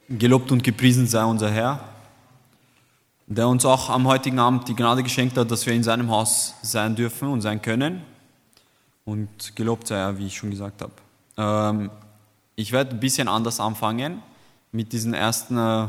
Gelobt und gepriesen sei unser Herr, der uns auch am heutigen Abend die Gnade geschenkt hat, dass wir in seinem Haus sein dürfen und sein können. Und gelobt sei er, wie ich schon gesagt habe. Ich werde ein bisschen anders anfangen mit diesen ersten,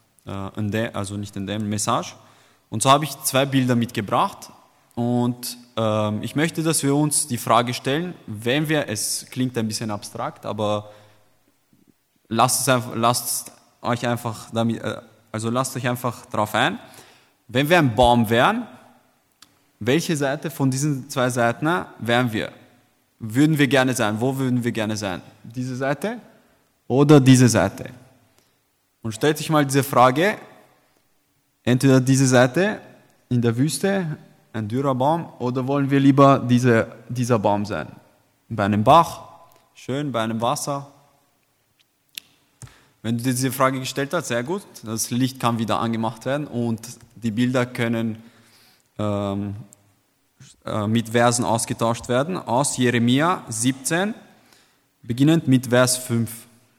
Message. Und so habe ich 2 Bilder mitgebracht. Und ich möchte, dass wir uns die Frage stellen, es klingt ein bisschen abstrakt, aber lasst euch einfach darauf ein. Wenn wir ein Baum wären, welche Seite von diesen 2 Seiten wären wir? Würden wir gerne sein? Wo würden wir gerne sein? Diese Seite oder diese Seite? Und stellt sich mal diese Frage, entweder diese Seite in der Wüste, ein dürrer Baum, oder wollen wir lieber dieser Baum sein? Bei einem Bach, schön, bei einem Wasser. Wenn du dir diese Frage gestellt hast, sehr gut, das Licht kann wieder angemacht werden und die Bilder können mit Versen ausgetauscht werden, aus Jeremia 17, beginnend mit Vers 5.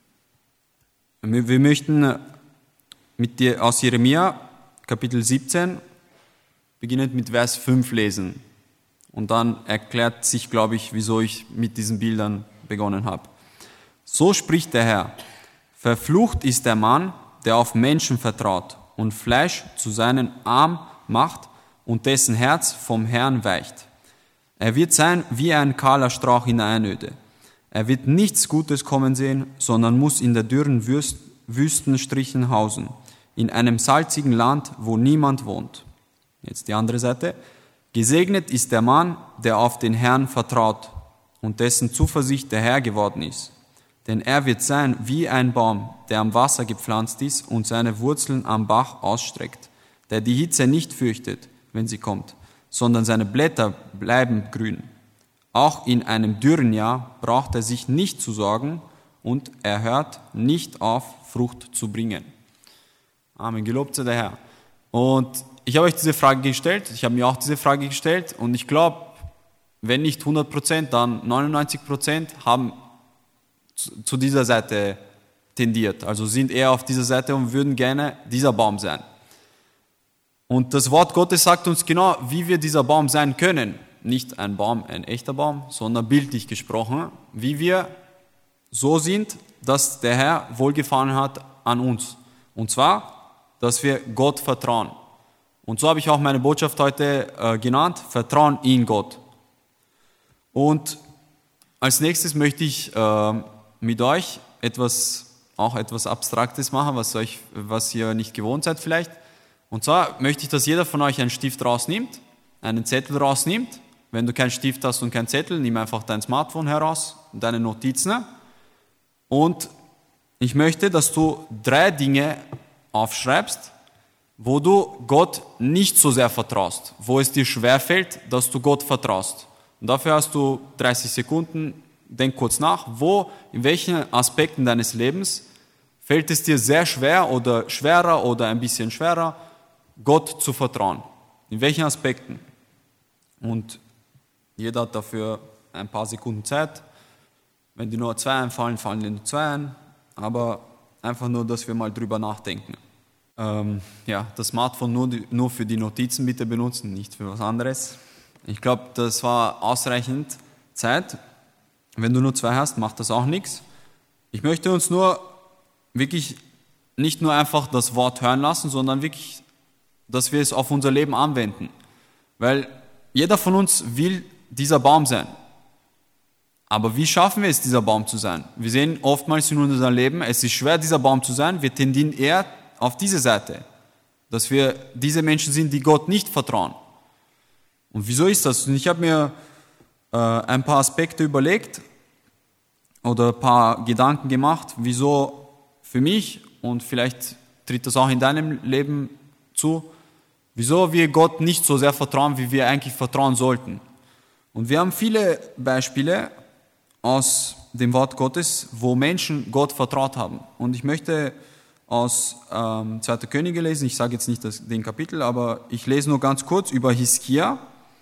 Wir möchten mit dir aus Jeremia Kapitel 17, beginnend mit Vers 5 lesen. Und dann erklärt sich, glaube ich, wieso ich mit diesen Bildern begonnen habe. So spricht der Herr: Verflucht ist der Mann, der auf Menschen vertraut und Fleisch zu seinem Arm macht und dessen Herz vom Herrn weicht. Er wird sein wie ein kahler Strauch in der Einöde. Er wird nichts Gutes kommen sehen, sondern muss in der dürren Wüstenstrichen hausen, in einem salzigen Land, wo niemand wohnt. Jetzt die andere Seite. Gesegnet ist der Mann, der auf den Herrn vertraut und dessen Zuversicht der Herr geworden ist. Denn er wird sein wie ein Baum, der am Wasser gepflanzt ist und seine Wurzeln am Bach ausstreckt, der die Hitze nicht fürchtet, wenn sie kommt, sondern seine Blätter bleiben grün. Auch in einem dürren Jahr braucht er sich nicht zu sorgen und er hört nicht auf, Frucht zu bringen. Amen, gelobt sei der Herr. Und ich habe euch diese Frage gestellt, ich habe mir auch diese Frage gestellt und ich glaube, wenn nicht 100%, dann 99% haben zu dieser Seite tendiert, also sind eher auf dieser Seite und würden gerne dieser Baum sein. Und das Wort Gottes sagt uns genau, wie wir dieser Baum sein können. Nicht ein Baum, ein echter Baum, sondern bildlich gesprochen, wie wir so sind, dass der Herr wohlgefallen hat an uns. Und zwar, dass wir Gott vertrauen. Und so habe ich auch meine Botschaft heute genannt, Vertrauen in Gott. Und als nächstes möchte ich mit euch etwas Abstraktes machen, was ihr nicht gewohnt seid vielleicht. Und zwar möchte ich, dass jeder von euch einen Stift rausnimmt, einen Zettel rausnimmt. Wenn du keinen Stift hast und keinen Zettel, nimm einfach dein Smartphone heraus, deine Notizen. Und ich möchte, dass du 3 Dinge aufschreibst, wo du Gott nicht so sehr vertraust, wo es dir schwerfällt, dass du Gott vertraust. Und dafür hast du 30 Sekunden, denk kurz nach, in welchen Aspekten deines Lebens fällt es dir sehr schwer oder schwerer oder ein bisschen schwerer, Gott zu vertrauen. In welchen Aspekten? Und jeder hat dafür ein paar Sekunden Zeit. Wenn dir nur 2 einfallen, fallen dir nur 2 ein. Aber einfach nur, dass wir mal drüber nachdenken. Das Smartphone nur für die Notizen bitte benutzen, nicht für was anderes. Ich glaube, das war ausreichend Zeit. Wenn du nur 2 hast, macht das auch nichts. Ich möchte uns nur wirklich nicht nur einfach das Wort hören lassen, sondern wirklich, dass wir es auf unser Leben anwenden. Weil jeder von uns will dieser Baum sein. Aber wie schaffen wir es, dieser Baum zu sein? Wir sehen oftmals in unserem Leben, es ist schwer, dieser Baum zu sein. Wir tendieren eher auf diese Seite, dass wir diese Menschen sind, die Gott nicht vertrauen. Und wieso ist das? Und ich habe mir ein paar Aspekte überlegt oder ein paar Gedanken gemacht, wieso für mich, und vielleicht tritt das auch in deinem Leben zu, wieso wir Gott nicht so sehr vertrauen, wie wir eigentlich vertrauen sollten. Und wir haben viele Beispiele aus dem Wort Gottes, wo Menschen Gott vertraut haben. Und ich möchte aus 2. Könige lesen, ich sage jetzt nicht den Kapitel, aber ich lese nur ganz kurz über Hiskia,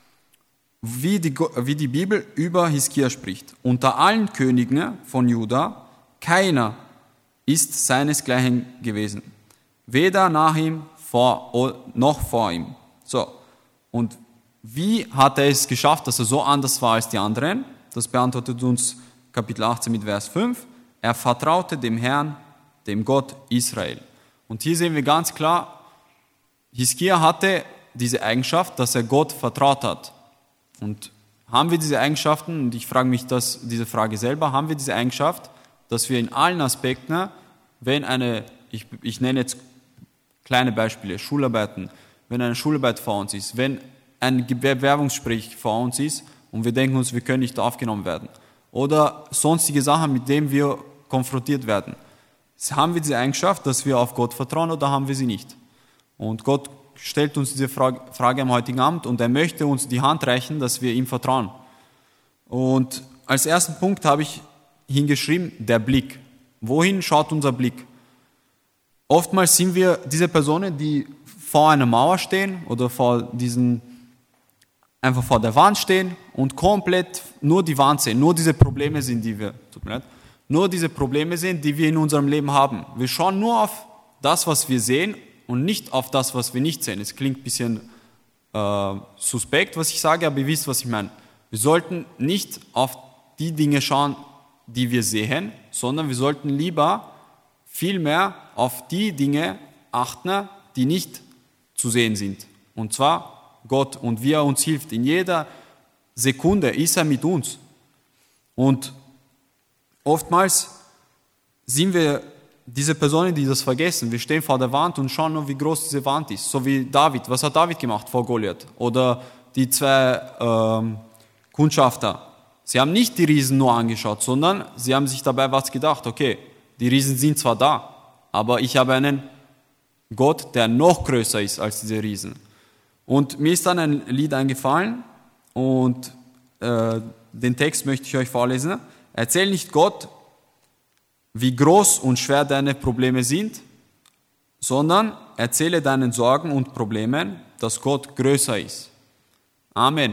wie die Bibel über Hiskia spricht. Unter allen Königen von Juda, keiner ist seinesgleichen gewesen. Weder nach ihm noch vor ihm. So. Und wie hat er es geschafft, dass er so anders war als die anderen? Das beantwortet uns Kapitel 18 mit Vers 5. Er vertraute dem Herrn, dem Gott Israel. Und hier sehen wir ganz klar, Hiskia hatte diese Eigenschaft, dass er Gott vertraut hat. Und haben wir diese Eigenschaften, und ich frage mich diese Frage selber, haben wir diese Eigenschaft, dass wir in allen Aspekten, wenn ich nenne jetzt kleine Beispiele, Schularbeiten, wenn eine Schularbeit vor uns ist, wenn ein Bewerbungsgespräch vor uns ist und wir denken uns, wir können nicht aufgenommen werden, oder sonstige Sachen, mit denen wir konfrontiert werden, haben wir diese Eigenschaft, dass wir auf Gott vertrauen, oder haben wir sie nicht? Und Gott stellt uns diese Frage am heutigen Abend und er möchte uns die Hand reichen, dass wir ihm vertrauen. Und als ersten Punkt habe ich hingeschrieben, der Blick. Wohin schaut unser Blick? Oftmals sind wir diese Personen, die vor einer Mauer stehen oder einfach vor der Wand stehen und komplett nur die Wand sehen, nur diese Probleme sehen, die wir in unserem Leben haben. Wir schauen nur auf das, was wir sehen und nicht auf das, was wir nicht sehen. Es klingt ein bisschen suspekt, was ich sage, aber ihr wisst, was ich meine. Wir sollten nicht auf die Dinge schauen, die wir sehen, sondern wir sollten lieber viel mehr auf die Dinge achten, die nicht zu sehen sind. Und zwar Gott, und wie er uns hilft. In jeder Sekunde ist er mit uns. Und oftmals sind wir diese Personen, die das vergessen. Wir stehen vor der Wand und schauen nur, wie groß diese Wand ist. So wie David. Was hat David gemacht vor Goliath? Oder die zwei Kundschafter. Sie haben nicht die Riesen nur angeschaut, sondern sie haben sich dabei was gedacht. Okay, die Riesen sind zwar da, aber ich habe einen Gott, der noch größer ist als diese Riesen. Und mir ist dann ein Lied eingefallen und den Text möchte ich euch vorlesen. Erzähl nicht Gott, wie groß und schwer deine Probleme sind, sondern erzähle deinen Sorgen und Problemen, dass Gott größer ist. Amen.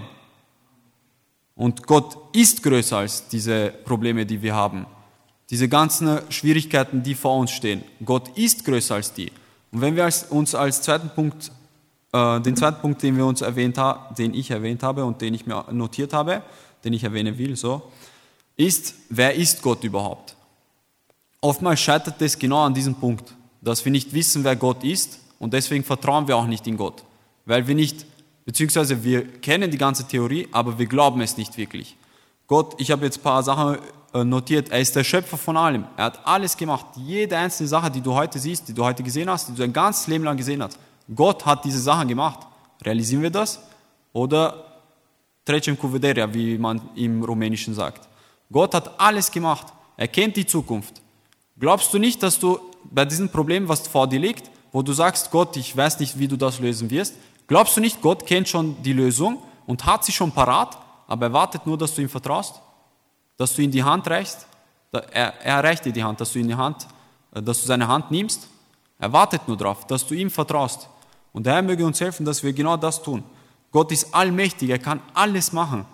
Und Gott ist größer als diese Probleme, die wir haben. Diese ganzen Schwierigkeiten, die vor uns stehen. Gott ist größer als die. Und wenn wir uns als zweiten Punkt, den zweiten Punkt, den ich erwähnt habe und den ich mir notiert habe, den ich erwähnen will, ist, wer ist Gott überhaupt? Oftmals scheitert es genau an diesem Punkt, dass wir nicht wissen, wer Gott ist, und deswegen vertrauen wir auch nicht in Gott. Weil wir nicht, beziehungsweise wir kennen die ganze Theorie, aber wir glauben es nicht wirklich. Gott, ich habe jetzt ein paar Sachen notiert, er ist der Schöpfer von allem. Er hat alles gemacht. Jede einzelne Sache, die du heute siehst, die du heute gesehen hast, die du dein ganzes Leben lang gesehen hast. Gott hat diese Sachen gemacht. Realisieren wir das? Oder trecem cu vederea, wie man im Rumänischen sagt. Gott hat alles gemacht. Er kennt die Zukunft. Glaubst du nicht, dass du bei diesem Problem, was vor dir liegt, wo du sagst, Gott, ich weiß nicht, wie du das lösen wirst, glaubst du nicht, Gott kennt schon die Lösung und hat sie schon parat, aber er wartet nur, dass du ihm vertraust? Dass du ihm die Hand reichst? Er reicht dir die Hand, dass du seine Hand nimmst. Er wartet nur darauf, dass du ihm vertraust. Und der Herr möge uns helfen, dass wir genau das tun. Gott ist allmächtig, er kann alles machen.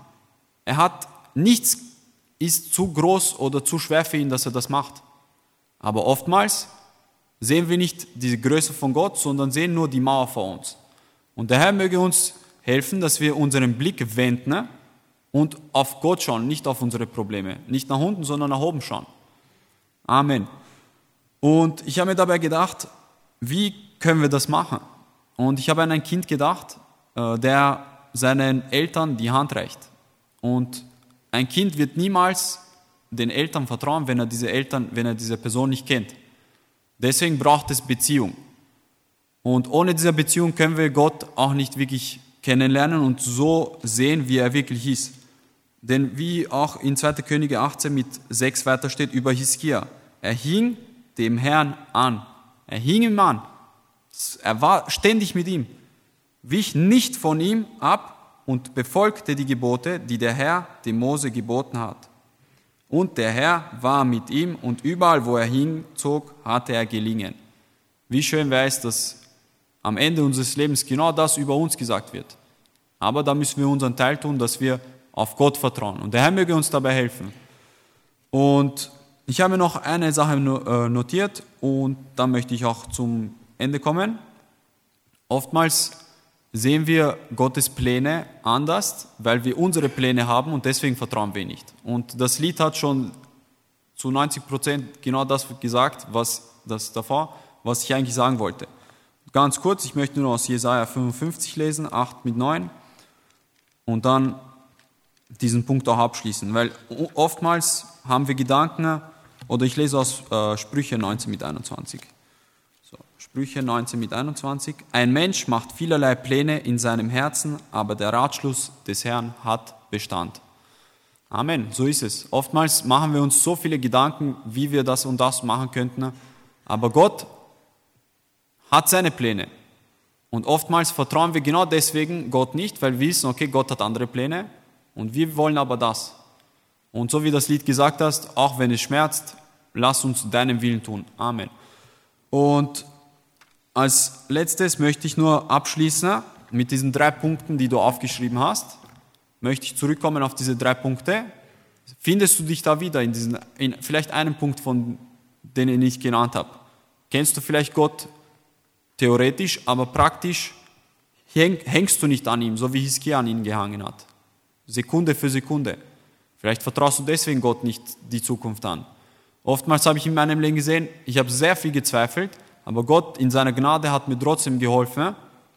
Nichts ist zu groß oder zu schwer für ihn, dass er das macht. Aber oftmals sehen wir nicht die Größe von Gott, sondern sehen nur die Mauer vor uns. Und der Herr möge uns helfen, dass wir unseren Blick wenden und auf Gott schauen, nicht auf unsere Probleme. Nicht nach unten, sondern nach oben schauen. Amen. Und ich habe mir dabei gedacht, wie können wir das machen? Und ich habe an ein Kind gedacht, der seinen Eltern die Hand reicht. Und ein Kind wird niemals den Eltern vertrauen, wenn er diese Person nicht kennt. Deswegen braucht es Beziehung. Und ohne diese Beziehung können wir Gott auch nicht wirklich kennenlernen und so sehen, wie er wirklich ist. Denn wie auch in 2. Könige 18 mit 6 weiter steht über Hiskia, er hing dem Herrn an. Er hing ihm an. Er war ständig mit ihm, wich nicht von ihm ab und befolgte die Gebote, die der Herr dem Mose geboten hat. Und der Herr war mit ihm und überall, wo er hinzog, hatte er gelingen. Wie schön wäre es, dass am Ende unseres Lebens genau das über uns gesagt wird. Aber da müssen wir unseren Teil tun, dass wir auf Gott vertrauen. Und der Herr möge uns dabei helfen. Und Ich habe noch eine Sache notiert und dann möchte ich auch zum Ende kommen. Oftmals sehen wir Gottes Pläne anders, weil wir unsere Pläne haben und deswegen vertrauen wir nicht. Und das Lied hat schon zu 90% genau das gesagt, was ich eigentlich sagen wollte. Ganz kurz, ich möchte nur aus Jesaja 55 lesen, 8-9 und dann diesen Punkt auch abschließen, weil oftmals haben wir Gedanken, oder ich lese aus Sprüche 19-21. So, Sprüche 19-21. Ein Mensch macht vielerlei Pläne in seinem Herzen, aber der Ratschluss des Herrn hat Bestand. Amen, so ist es. Oftmals machen wir uns so viele Gedanken, wie wir das und das machen könnten, aber Gott hat seine Pläne. Und oftmals vertrauen wir genau deswegen Gott nicht, weil wir wissen, okay, Gott hat andere Pläne und wir wollen aber das. Und so wie das Lied gesagt hast, auch wenn es schmerzt, lass uns deinen Willen tun. Amen. Und als letztes möchte ich nur abschließen mit diesen 3 Punkten, die du aufgeschrieben hast. Möchte ich zurückkommen auf diese 3 Punkte. Findest du dich da wieder in vielleicht einem Punkt, von denen ich genannt habe? Kennst du vielleicht Gott theoretisch, aber praktisch hängst du nicht an ihm, so wie Hiskia an ihn gehangen hat. Sekunde für Sekunde. Vielleicht vertraust du deswegen Gott nicht die Zukunft an. Oftmals habe ich in meinem Leben gesehen, ich habe sehr viel gezweifelt, aber Gott in seiner Gnade hat mir trotzdem geholfen,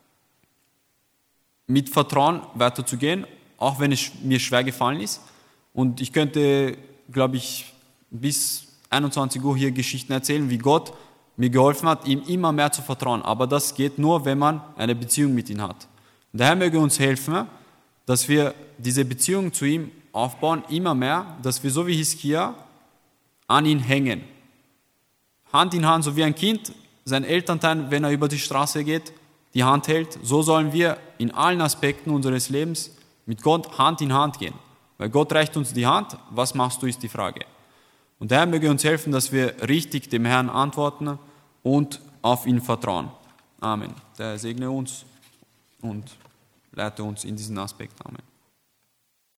mit Vertrauen weiterzugehen, auch wenn es mir schwer gefallen ist. Und ich könnte, glaube ich, bis 21 Uhr hier Geschichten erzählen, wie Gott mir geholfen hat, ihm immer mehr zu vertrauen. Aber das geht nur, wenn man eine Beziehung mit ihm hat. Und der Herr möge uns helfen, dass wir diese Beziehung zu ihm aufbauen, immer mehr, dass wir so wie Hiskia an ihn hängen. Hand in Hand, so wie ein Kind, sein Elternteil, wenn er über die Straße geht, die Hand hält, so sollen wir in allen Aspekten unseres Lebens mit Gott Hand in Hand gehen. Weil Gott reicht uns die Hand, was machst du, ist die Frage. Und der Herr möge uns helfen, dass wir richtig dem Herrn antworten und auf ihn vertrauen. Amen. Der segne uns und leite uns in diesen Aspekt. Amen.